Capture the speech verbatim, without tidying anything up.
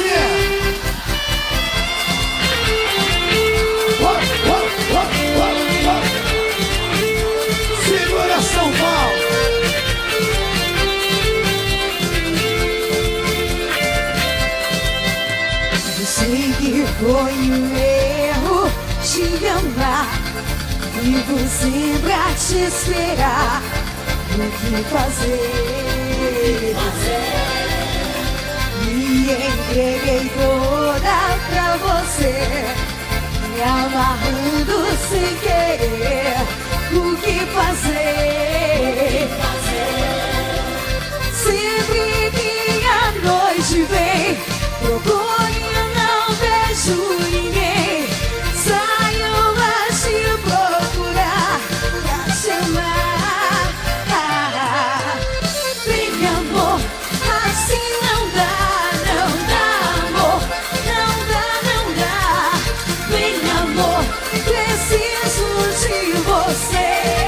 Segura São Paulo. Eu sei que foi um erro te amar, vivo sempre a te esperar. O que fazer? Me entreguei toda pra você, me amarrando sem querer. O que fazer? Sempre que a noite vem, procuro e não vejo ninguém. Saio a te procurar, pra te amar. Ah, vem amor, assim não dá, não dá amor, não dá, não dá. Vem amor, preciso de você.